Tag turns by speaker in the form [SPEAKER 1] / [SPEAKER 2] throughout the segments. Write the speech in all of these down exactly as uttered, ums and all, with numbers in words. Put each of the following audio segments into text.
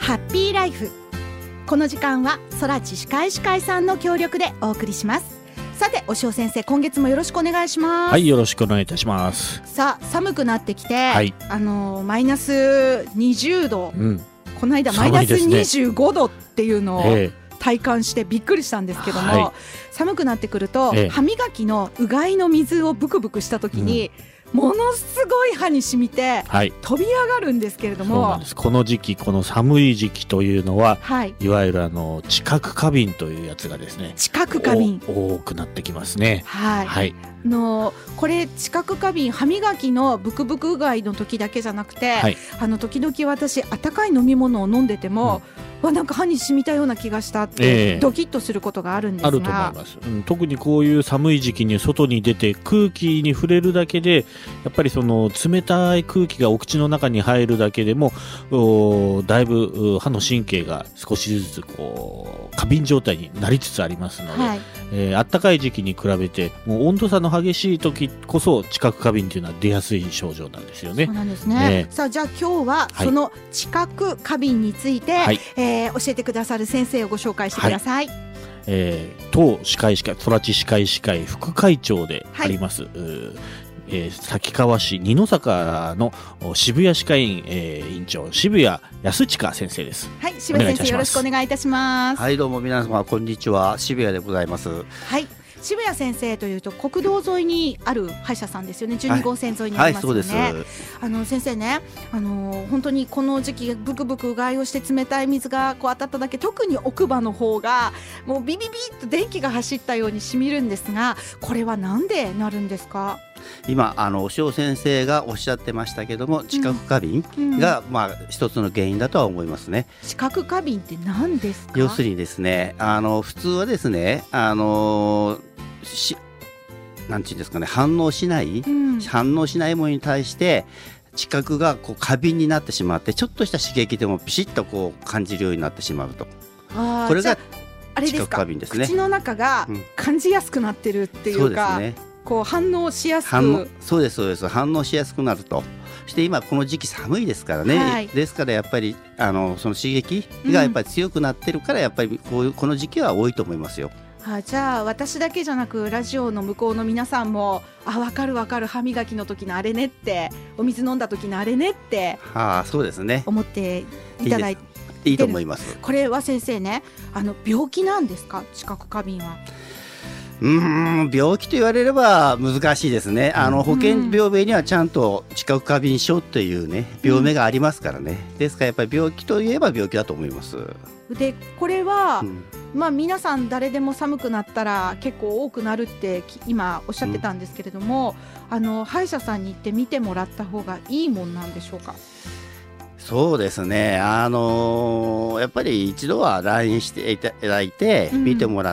[SPEAKER 1] ハッピーライフ。この時間は空知歯科医師会さんの協力でお送りします。さて、お塩先生、今月もよろしくお願いします。
[SPEAKER 2] はい、よろしくお願いいたします。
[SPEAKER 1] さあ、寒くなってきて、
[SPEAKER 2] はい、
[SPEAKER 1] あのマイナスにじゅうど、うん、この間マイナスにじゅうごどっていうのを体感してびっくりしたんですけども、はい、寒くなってくると、ええ、歯磨きのうがいの水をブクブクした時に、うん、ものすごい歯に染みて、はい、飛び上がるんですけれども、
[SPEAKER 2] そうなんです。この時期、この寒い時期というのは、はい、いわゆるあの知覚過敏というやつがですね、
[SPEAKER 1] 知覚過敏
[SPEAKER 2] 多くなってきますね。
[SPEAKER 1] はい、はい、のこれ知覚過敏、歯磨きのブクブクうがいの時だけじゃなくて、はい、あの時々私温かい飲み物を飲んでても、うん、わなんか歯に染みたような気がしたって、えー、ドキッとすることがあるんですが、
[SPEAKER 2] あると思います、うん、特にこういう寒い時期に外に出て空気に触れるだけで、やっぱりその冷たい空気がお口の中に入るだけでもだいぶ歯の神経が少しずつこう過敏状態になりつつありますので、はい、えー、暖かい時期に比べてもう温度差の激しい時こそ知覚過敏というのは出やすい症状なんですよね。
[SPEAKER 1] そうなんですね、えー、さあ、じゃあ今日はその知覚過敏について、はい、えー、教えてくださる先生をご紹介してください。はい、
[SPEAKER 2] えー、当歯科医師会、空知歯科医師会副会長であります、はい、えー、滝川市二の坂の渋谷歯科医院、えー、院長渋谷康親先生です。
[SPEAKER 1] はい、渋谷先生、よろしくお願いいたします。
[SPEAKER 3] はい、どうも皆様こんにちは、渋谷でございます。
[SPEAKER 1] はい、渋谷先生というと国道沿いにある歯医者さんですよね。じゅうにごうせん沿いにありますよね。はいはい、そうです。あの先生ね、あの本当にこの時期ブクブクうがいをして冷たい水がこう当たっただけ、特に奥歯の方がもうビビビッと電気が走ったようにしみるんですが、これはなんでなるんですか？
[SPEAKER 3] 今あのお塩先生がおっしゃってましたけども、知覚過敏が、うん、まあ、一つの原因だとは思いますね。
[SPEAKER 1] 知覚過敏って何ですか？
[SPEAKER 3] 要するにですね、あの普通はですね、あのしなんていうんですかね、反応しない、うん、反応しないものに対して知覚がこう過敏になってしまって、ちょっとした刺激でもピシッとこう感じるようになってしまうと。あ、これが知覚過敏ですね。
[SPEAKER 1] 口の中が感じやすくなってるっていうか、うん、そうですね、こう反応しやすく、
[SPEAKER 3] 反応そうですそうです反応しやすくなるとして今この時期寒いですからね、はい、ですからやっぱりあのその刺激がやっぱり強くなってるから、やっぱりこういうこの時期は多いと思いますよ。
[SPEAKER 1] はあ、じゃあ私だけじゃなくラジオの向こうの皆さんも、あ、分かる分かる、歯磨きの時のあれねって、お水飲んだ時のあれねって、
[SPEAKER 3] はあ、そうですね、
[SPEAKER 1] 思っていただいて
[SPEAKER 3] いいと思います。
[SPEAKER 1] これは先生ね、あの病気なんですか？知覚過敏は。
[SPEAKER 3] うーん、病気と言われれば難しいですね。あの保険病名にはちゃんと知覚過敏症というね病名がありますからね、うん、ですからやっぱり病気といえば病気だと思います。
[SPEAKER 1] でこれは、うん、まあ、皆さん誰でも寒くなったら結構多くなるって今おっしゃってたんですけれども、うん、あの歯医者さんに行って見てもらった方がいいもんなんでしょうか？
[SPEAKER 3] そうですね、あのー、やっぱり一度は来院していただいて見てもらって、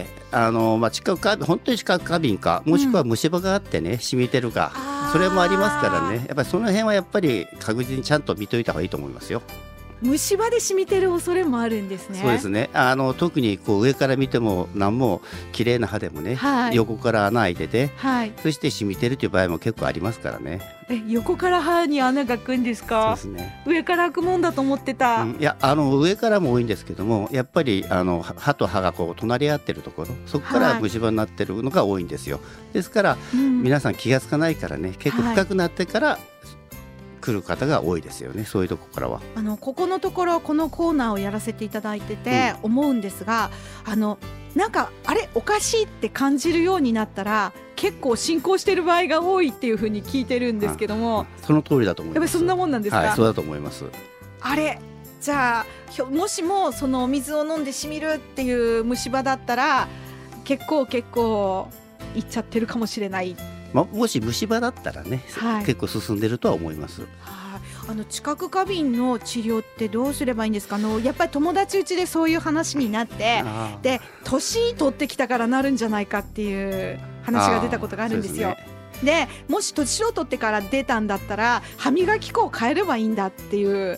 [SPEAKER 3] うん、あのーまあ、知覚過敏、本当に知覚過敏か、もしくは虫歯があってね、染みてるか、うん、それもありますからね、やっぱりその辺はやっぱり確実にちゃんと見といた方がいいと思いますよ。
[SPEAKER 1] 虫歯で染みてる恐れもあるんですね。
[SPEAKER 3] そうですね、あの特にこう上から見ても何も綺麗な歯でもね、はい、横から穴開いてて、はい、そして染みてるという場合も結構ありますからね。
[SPEAKER 1] え、横から歯に穴が開くんですか？そうですね、上から開くもんだと思ってた、うん、
[SPEAKER 3] いや、あの上からも多いんですけども、やっぱりあの歯と歯がこう隣り合ってるところ、そこから虫歯になってるのが多いんですよ。ですから、うん、皆さん気がつかないからね、結構深くなってから、はい、来る方が多いですよね。そういうところからは
[SPEAKER 1] あのここのところこのコーナーをやらせていただいてて思うんですが、うん、あのなんかあれおかしいって感じるようになったら結構進行している場合が多いっていうふうに聞いてるんですけども、
[SPEAKER 3] その通りだと思います。
[SPEAKER 1] やっぱりそんなもんなんですか？
[SPEAKER 3] はい、そうだと思います。
[SPEAKER 1] あれ、じゃあもしもそのお水を飲んでしみるっていう虫歯だったら結構結構いっちゃってるかもしれない。
[SPEAKER 3] ま、もし虫歯だったらね、はい、結構進んでるとは思います。は
[SPEAKER 1] あ、あの知覚過敏の治療ってどうすればいいんですか？あのやっぱり友達うちでそういう話になってで年取ってきたからなるんじゃないかっていう話が出たことがあるんですよ。で、ね、でもし年を取ってから出たんだったら歯磨き粉を変えればいいんだっていう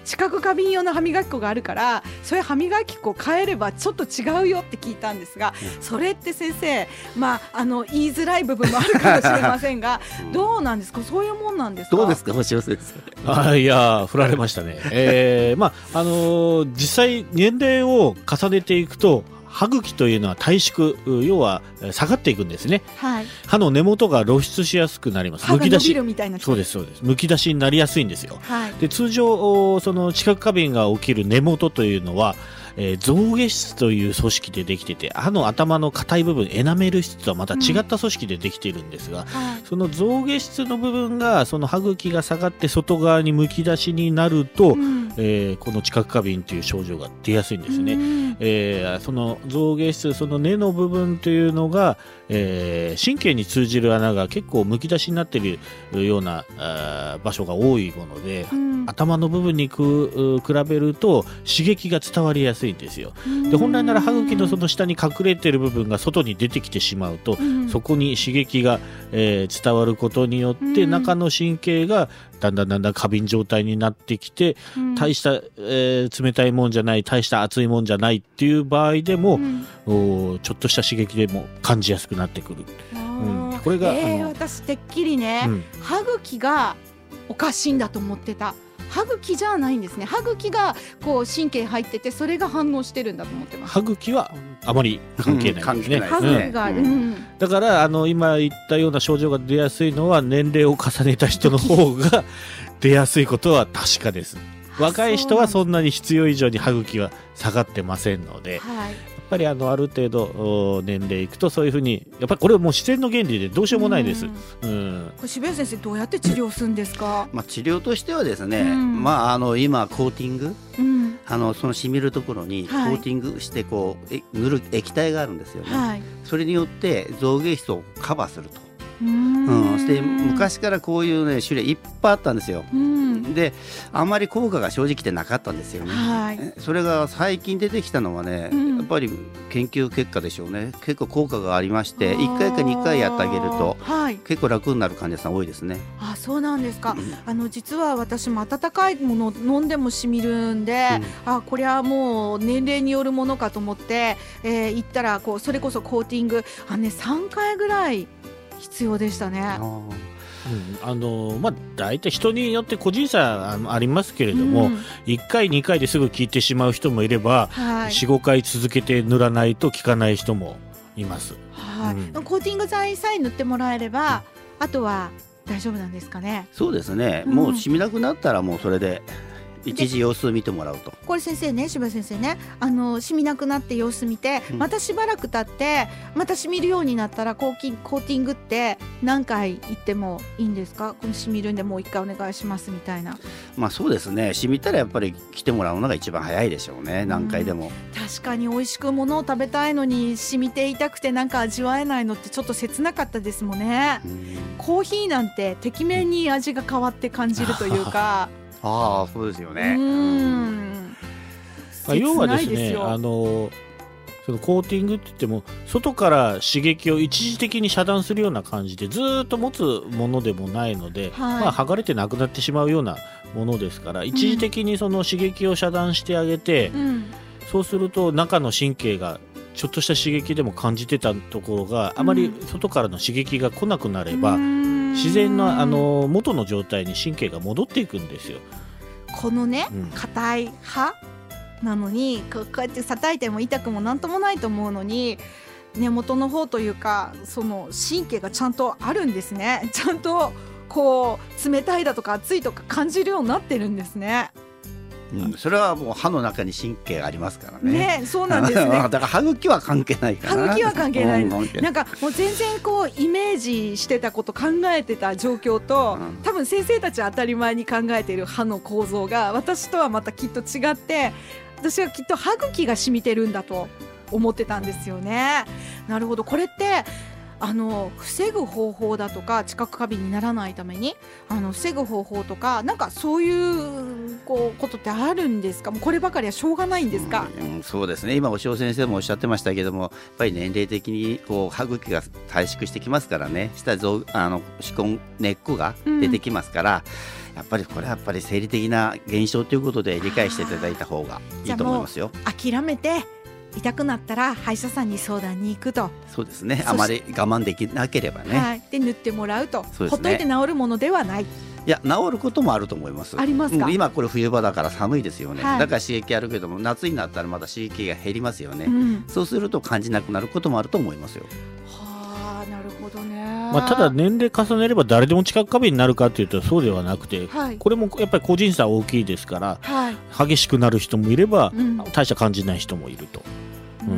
[SPEAKER 1] 知覚過敏用の歯磨き粉があるからそういう歯磨き粉を変えればちょっと違うよって聞いたんですが、それって先生、まあ、あの言いづらい部分もあるかもしれませんがどうなんですか、そういうもんなんですか。
[SPEAKER 3] どうですか星尾先生。
[SPEAKER 2] あいや振られましたね、えーまああのー、実際年齢を重ねていくと歯茎というのは体縮、要は下がっていくんですね、はい、歯の根元が露出しやすくなります。
[SPEAKER 1] 歯が伸びるみたいな。
[SPEAKER 2] そうですそうです。むき出しになりやすいんですよ、はい、で通常その知覚過敏が起きる根元というのはえー、象牙質という組織でできてて、歯の頭の硬い部分エナメル質とはまた違った組織でできているんですが、うんはい、その象牙質の部分がその歯茎が下がって外側にむき出しになると、うん、えー、この知覚過敏という症状が出やすいんですね、うん、えー、その象牙質、その根の部分というのが、えー、神経に通じる穴が結構むき出しになっているような場所が多いもので、うん、頭の部分にく比べると刺激が伝わりやすいんですよ。で本来なら歯茎のその下に隠れている部分が外に出てきてしまうと、うん、そこに刺激が、えー、伝わることによって、うん、中の神経がだんだんだんだん過敏状態になってきて、うん、大した、えー、冷たいもんじゃない、大した熱いもんじゃないっていう場合でも、うん、おちょっとした刺激でも感じやすくなってくる、うん、これが、
[SPEAKER 1] えー、私てっきりね、うん、歯茎がおかしいんだと思ってた。歯茎じゃないんですね。歯茎がこう神経入っててそれが反応してるんだと思ってます。
[SPEAKER 2] 歯茎はあまり関係ないですね、うん、
[SPEAKER 1] 歯茎が、うんうん、
[SPEAKER 2] だからあの今言ったような症状が出やすいのは年齢を重ねた人の方が出やすいことは確かです。若い人はそんなに必要以上に歯茎は下がってませんので、はい、やっぱりあのある程度年齢いくとそういうふうにやっぱりこれはもう自然の原理でどうしようもないです、うんうん、
[SPEAKER 1] これ渋谷先生どうやって治療するんですか。
[SPEAKER 3] まあ、治療としてはですね、うん、まあ、あの今コーティング、うん、あのその染みるところにコーティングしてこう、はい、塗る液体があるんですよね、はい、それによって象牙質をカバーすると。うん、うん、で昔からこういう、ね、種類いっぱいあったんですよ、うん、であんまり効果が正直でなかったんですよね、はい、それが最近出てきたのはね、うん、やっぱり研究結果でしょうね。結構効果がありましていっかいかにかいやってあげると、はい、結構楽になる患者さん多いですね。
[SPEAKER 1] あ、そうなんですか、うん、あの実は私も温かいものを飲んでもしみるんで、うん、あこれはもう年齢によるものかと思って、えー、行ったらこうそれこそコーティングあ、ね、さんかいぐらい必要でしたね。あ、うん、
[SPEAKER 2] あのまあ、大体人によって個人差ありますけれども、うん、いっかいにかいですぐ効いてしまう人もいれば、はい、よん、ごかい続けて塗らないと効かない人もいます、
[SPEAKER 1] はい、うん、コーティング剤さえ塗ってもらえれば、うん、あとは大丈夫なんですかね。
[SPEAKER 3] そうですね、うん、もう染みなくなったらもうそれで一時様子見てもらうと。
[SPEAKER 1] これ先生ね、柴先生ね、あの染みなくなって様子見て、うん、またしばらく経ってまた染みるようになったらコーキンコーティングって何回行ってもいいんですか。この染みるんでもう一回お願いしますみたいな。
[SPEAKER 3] まあそうですね、染みたらやっぱり来てもらうのが一番早いでしょうね、何回でも、
[SPEAKER 1] うん、確かに美味しくものを食べたいのに染みていたくてなんか味わえないのってちょっと切なかったですもんね、うん、コーヒーなんててきめんに味が変わって感じるというか
[SPEAKER 3] ああ、そうですよね。
[SPEAKER 1] うん、
[SPEAKER 2] まあ、要はですね、あのそのコーティングって言っても外から刺激を一時的に遮断するような感じでずっと持つものでもないので、はい、まあ、剥がれてなくなってしまうようなものですから、一時的にその刺激を遮断してあげて、うん、そうすると中の神経がちょっとした刺激でも感じてたところがあまり外からの刺激が来なくなれば、うん、自然なあの元の状態に神経が戻っていくんですよ。
[SPEAKER 1] このね、硬、うん、い歯なのにこうやって叩いても痛くもなんともないと思うのに根元の方というかその神経がちゃんとあるんですね。ちゃんとこう冷たいだとか熱いとか感じるようになってるんですね。
[SPEAKER 3] うん、それはもう歯の中に神経がありますからね。
[SPEAKER 1] ね、そうなんですね。
[SPEAKER 3] だから歯茎は関係ないかな。
[SPEAKER 1] 歯茎は関係ない。うん、なんかもう全然こうイメージしてたこと考えてた状況と、うん、多分先生たちは当たり前に考えている歯の構造が私とはまたきっと違って、私はきっと歯茎が染みてるんだと思ってたんですよね。なるほど。これってあの防ぐ方法だとか、知覚過敏にならないためにあの防ぐ方法とか、なんかそういうこうことってあるんですか？もうこればかりはしょうがないんですか？
[SPEAKER 3] うん、そうですね。今お塩先生もおっしゃってましたけども、やっぱり年齢的にこう歯茎が退縮してきますからね、下臓あの歯根根っこが出てきますから、うん、やっぱりこれはやっぱり生理的な現象ということで理解していただいた方がいいと思いますよ。
[SPEAKER 1] 諦めて痛くなったら歯医者さんに相談に行くと。
[SPEAKER 3] そうですね。あまり我慢できなければね、
[SPEAKER 1] はい、で塗ってもらうと。
[SPEAKER 3] そうですね、
[SPEAKER 1] ほっといて治るものではない。
[SPEAKER 3] いや、治ることもあると思います。
[SPEAKER 1] ありますか？
[SPEAKER 3] うん、今これ冬場だから寒いですよね、
[SPEAKER 1] はい、
[SPEAKER 3] だから刺激あるけども、夏になったらまた刺激が減りますよね、
[SPEAKER 1] うん、
[SPEAKER 3] そうすると感じなくなることもあると思いますよ。
[SPEAKER 1] はあ、なるほどね。
[SPEAKER 2] まあ、ただ年齢重ねれば誰でも知覚過敏になるかというとそうではなくて、はい、これもやっぱり個人差大きいですから、はい、激しくなる人もいれば、うん、大した感じない人もいると、うん、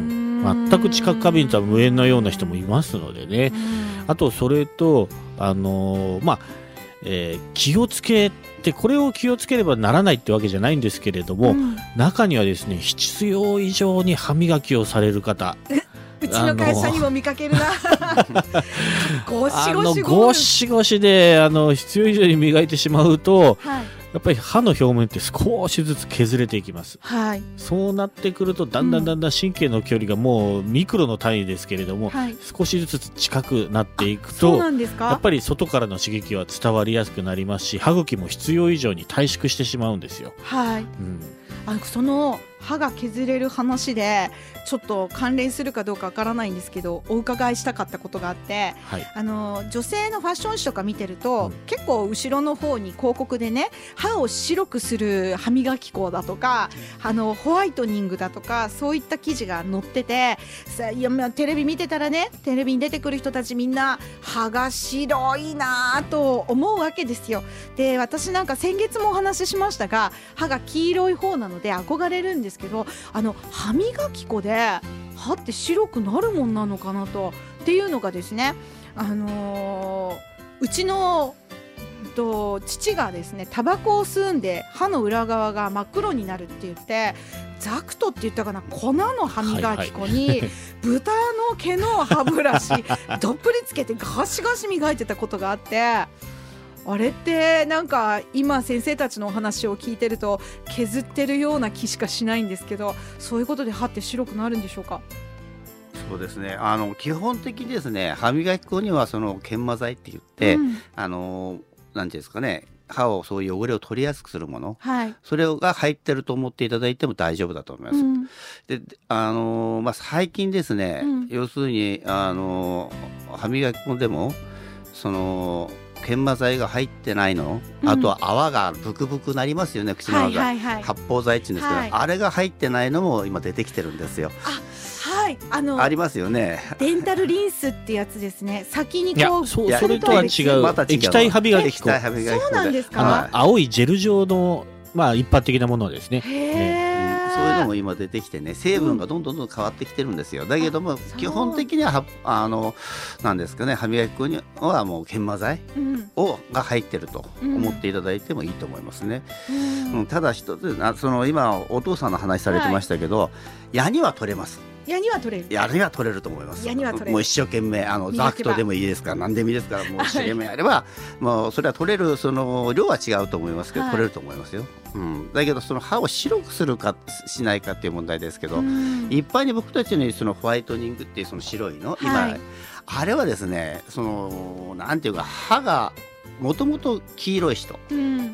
[SPEAKER 2] 全く知覚過敏とは無縁のような人もいますのでね。あとそれと、あのー、まあえー、気をつけて、これを気をつければならないってわけじゃないんですけれども、うん、中にはですね、必要以上に歯磨きをされる方、
[SPEAKER 1] うちの会社にも見かけるなゴシゴシ
[SPEAKER 2] ゴシゴシであの必要以上に磨いてしまうと、はい、やっぱり歯の表面って少しずつ削れていきます、はい、そうなってくるとだんだんだんだん神経の距離がもうミクロの単位ですけれども、はい、少しずつ近くなっていくと、
[SPEAKER 1] そうなんですか？
[SPEAKER 2] やっぱり外からの刺激は伝わりやすくなりますし、歯茎も必要以上に退縮してしまうんですよ。
[SPEAKER 1] はい、うん、あのその歯が削れる話でちょっと関連するかどうかわからないんですけど、お伺いしたかったことがあって、はい、あの女性のファッション誌とか見てると、うん、結構後ろの方に広告でね、歯を白くする歯磨き粉だとか、あのホワイトニングだとか、そういった記事が載ってて、さいやテレビ見てたらね、テレビに出てくる人たちみんな歯が白いなと思うわけですよ。で、私なんか先月もお話ししましたが、歯が黄色い方なので憧れるんですけど、あの歯磨き粉で歯って白くなるもんなのかなとっていうのがですね、あのー、うちのと父がですね、タバコを吸うんで歯の裏側が真っ黒になるって言って、ザクトって言ったかな、粉の歯磨き粉に、はいはい、豚の毛の歯ブラシどっぷりつけてガシガシ磨いてたことがあって、あれってなんか今先生たちのお話を聞いてると削ってるような気しかしないんですけど、そういうことで歯って白くなるんでしょうか？
[SPEAKER 3] そうですね、あの基本的にですね、歯磨き粉にはその研磨剤って言って、うん、あのなんていうんですかね、歯をそういう汚れを取りやすくするもの、はい、それが入ってると思っていただいても大丈夫だと思います、うん、であの、まあ、最近ですね、うん、要するにあの歯磨き粉でもその研磨剤が入ってないの、うん、あとは泡がブクブクなりますよね、口の泡が、はいはいはい、発泡剤って言うんですけど、はい、あれが入ってないのも今出てきてるんですよ。
[SPEAKER 1] あ、はい、あの
[SPEAKER 3] ありますよね。
[SPEAKER 1] デンタルリンスってやつですね。先にこう、
[SPEAKER 2] そ, それとは違う、ま、液体歯磨き粉。
[SPEAKER 1] そうなんですか？
[SPEAKER 2] あの青いジェル状の、まあ、一般的なものですね。
[SPEAKER 1] へー、
[SPEAKER 3] そういうのも今出てきてね、成分がどんどんどん変わってきてるんですよ。だけども基本的にはあのなんですかね、歯磨き粉にはもう研磨剤を、うん、が入ってると思っていただいてもいいと思いますね、うんうん、ただ一つ、あその今お父さんの話されてましたけど、はい、矢には取れます。
[SPEAKER 1] 矢には取れる。
[SPEAKER 3] 矢には取れると思います。
[SPEAKER 1] 矢には取れる。
[SPEAKER 3] もう一生懸命あのザクトでもいいですから、何でもいいですから、もう一生懸命やれば、はい、もうそれは取れる、その量は違うと思いますけど、はい、取れると思いますよ、うん、だけどその歯を白くするかしないかっていう問題ですけど、一般に僕たちにそのホワイトニングっていうその白いの、今、はい、あれはですね、そのなんていうか、歯がもともと黄色い人と、うん、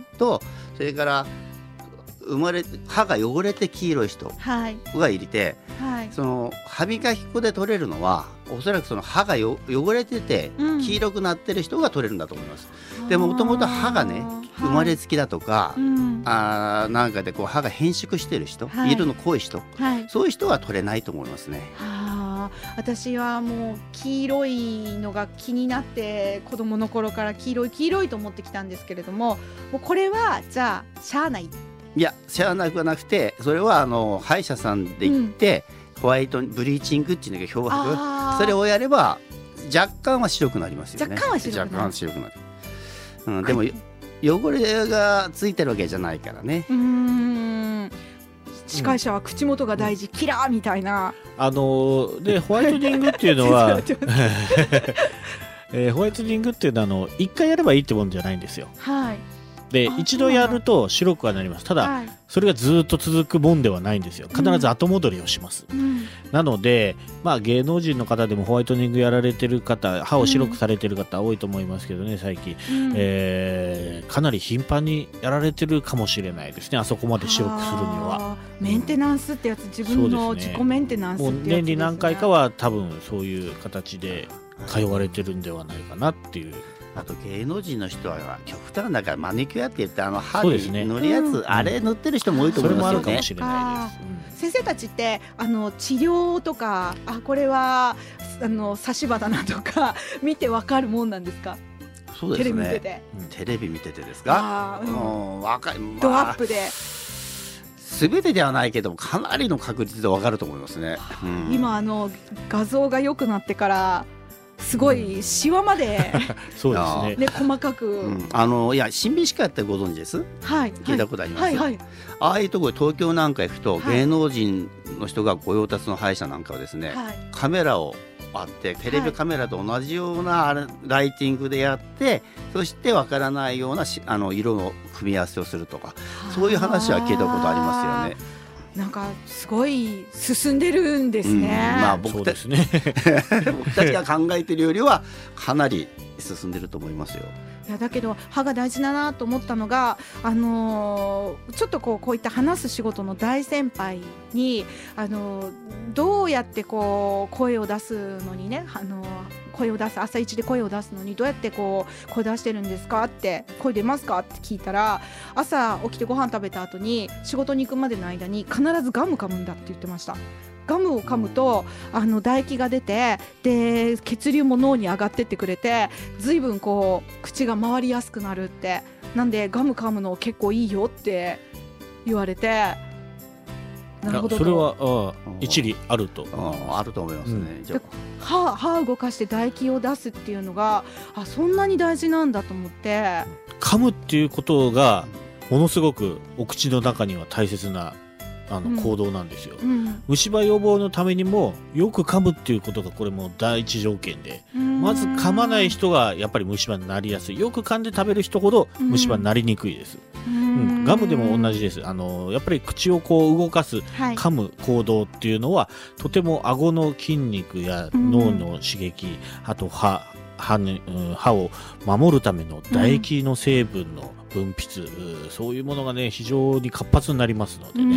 [SPEAKER 3] それから生まれ歯が汚れて黄色い人がいて、はい、その歯磨き粉で取れるのはおそらくその歯がよ汚れてて黄色くなってる人が取れるんだと思います、うん、でももともと歯がね、生まれつきだとか、はい、あなんかでこう歯が変色してる人、はい、色の濃い人、はい、そういう人は取れないと思いますね。
[SPEAKER 1] はあ、私はもう黄色いのが気になって子供の頃から黄色い黄色いと思ってきたんですけれども、もうこれはじゃあしゃあない。
[SPEAKER 3] いや、しゃあなくはなくて、それはあの歯医者さんで行って、うん、ホワイトブリーチングっていうのが漂白、それをやれば若干は白くなりますよね。
[SPEAKER 1] 若干は白くなる。
[SPEAKER 3] 若干は白くなる、うん、でも、はい、汚れがついてるわけじゃないからね。
[SPEAKER 1] うーん、 司会者は口元が大事、キラーみたいな、
[SPEAKER 2] あのでホワイトニングっていうのはえー、ホワイトニングっていうのはあのいっかいやればいいってもんじゃないんですよ。
[SPEAKER 1] はい、
[SPEAKER 2] で一度やると白くはなります。ただ、はい、それがずっと続くもんではないんですよ。必ず後戻りをします、うん、なので、まあ、芸能人の方でもホワイトニングやられてる方、歯を白くされてる方多いと思いますけどね、最近、うん、えー、かなり頻繁にやられてるかもしれないですね。あそこまで白くするには
[SPEAKER 1] メンテナンスってやつ、自分の自己メンテナンスってやつですね。
[SPEAKER 2] もう年に何回かは多分そういう形で通われてるんではないかなっていう。
[SPEAKER 3] あと芸能人の人は極端だからマニキュアって言ってあの歯に塗るやつ、ね、うん、あれ塗ってる人も多いと思いますよね。
[SPEAKER 2] それもあるかもしれないです、
[SPEAKER 1] うん、先生たちってあの治療とか、あこれはあの差し歯だなとか見て分かるもんなんですか？
[SPEAKER 3] そうですね、
[SPEAKER 1] テレビ見てて、
[SPEAKER 3] うん、テレビ見ててですか、うん、若い、まあ、
[SPEAKER 1] ドアップで
[SPEAKER 3] 全てではないけどかなりの確率で分かると思いますね、
[SPEAKER 1] うん、今あの画像が良くなってからすごいシワまで、うん、
[SPEAKER 2] そうですね、
[SPEAKER 1] ね、細かく、
[SPEAKER 3] うん、あのいや新美歯科ってご存知です？
[SPEAKER 1] はい、
[SPEAKER 3] 聞いたことあります、
[SPEAKER 1] はいはい、
[SPEAKER 3] ああいうところ東京なんか行くと、はい、芸能人の人が御用達の歯医者なんかはですね、はい、カメラをあってテレビカメラと同じようなあれライティングでやって、そしてわからないようなしあの色の組み合わせをするとか、そういう話は聞いたことありますよね。
[SPEAKER 1] なんかすごい進んでるんですね、
[SPEAKER 3] うん、まあ、僕たち、ね、僕たちが考えてるよりはかなり進んでると思いますよ。
[SPEAKER 1] いやだけど歯が大事だなと思ったのが、あのー、ちょっとこうこういった話す仕事の大先輩に、あのー、どうやってこう声を出すのにね、あのー、声を出す朝一で声を出すのにどうやってこう声出してるんですかって、声出ますかって聞いたら、朝起きてご飯食べた後に仕事に行くまでの間に必ずガム噛むんだって言ってました。ガムを噛むとあの唾液が出て、で血流も脳に上がってってくれて、随分こう口が回りやすくなるって、なんでガム噛むの結構いいよって言われて、なるほどと。
[SPEAKER 2] それはあ一理あると
[SPEAKER 3] ああると思いますね、うん、じゃ
[SPEAKER 1] 歯, 歯を動かして唾液を出すっていうのがあそんなに大事なんだと思って。
[SPEAKER 2] 噛むっていうことがものすごくお口の中には大切なあの行動なんですよ、うん、虫歯予防のためにもよく噛むっていうことがこれも第一条件で、まず噛まない人がやっぱり虫歯になりやすい。よく噛んで食べる人ほど虫歯になりにくいです、うんうん、ガムでも同じです。あのやっぱり口をこう動かす、はい、噛む行動っていうのはとても顎の筋肉や脳の刺激、あと歯歯, に歯を守るための唾液の成分の分泌、うん、そういうものがね非常に活発になりますのでね、うん、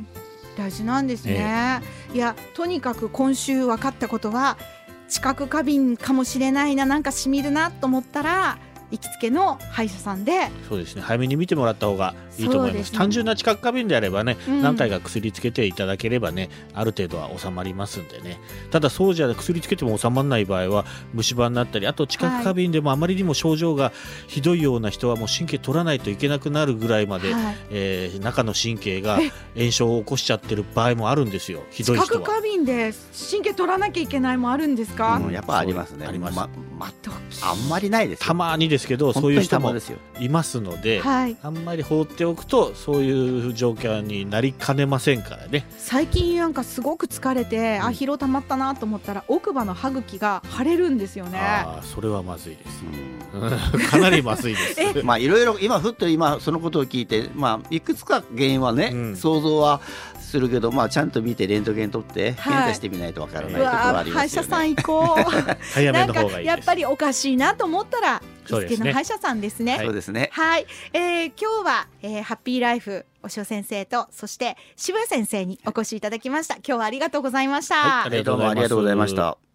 [SPEAKER 1] 大事なんですね、えー、いやとにかく今週分かったことは、知覚過敏かもしれないな、なんかしみるなと思ったら行きつけの歯医者さんで、
[SPEAKER 2] そうですね、早めに見てもらった方がいいと思います。単純な知覚過敏であればね、うん、何回か薬つけていただければね、ある程度は収まりますんでね。ただそうじゃ薬つけても収まらない場合は虫歯になったり、あと知覚過敏でもあまりにも症状がひどいような人はもう神経取らないといけなくなるぐらいまで、はい、えー、中の神経が炎症を起こしちゃってる場合もあるんですよ。ひどい人は
[SPEAKER 1] 知覚過敏で神経取らなきゃいけないもあるんですか？
[SPEAKER 3] うん、やっぱありますね。あります、まま、あんまりないですよ。
[SPEAKER 2] たまにですけどそういう人もいますので、はい、あんまり放っておくとそういう状況になりかねませんからね。
[SPEAKER 1] 最近なんかすごく疲れて、うん、あ疲労たまったなと思ったら奥歯の歯茎が腫れるんですよね。
[SPEAKER 2] あそれはまずいです、うん、かなりまずいです
[SPEAKER 3] まあいろいろ今ふっと今そのことを聞いて、まあ、いくつか原因はね、うん、想像はするけど、まあ、ちゃんと見てレントゲン取って検査してみないとわからないところはありますよね。歯医者さん行こう
[SPEAKER 2] 早めの方がいいです。
[SPEAKER 1] なんかやっぱりおかしいなと思ったら行きつけの歯医者さんですね。
[SPEAKER 3] そうですね。
[SPEAKER 1] はい、えー、今日は、えー、ハッピーライフおしお先生とそして渋谷先生にお越しいただきました。今日はありがとうございました。
[SPEAKER 3] はい、どうもありがとうございました。